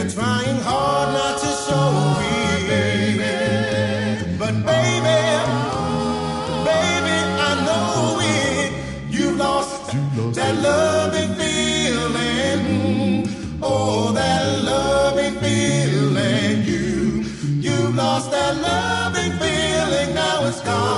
trying hard not to show it. But baby, baby, I know it. You lost that loving feeling. Oh, that loving feeling. You lost that loving feeling. Now it's gone.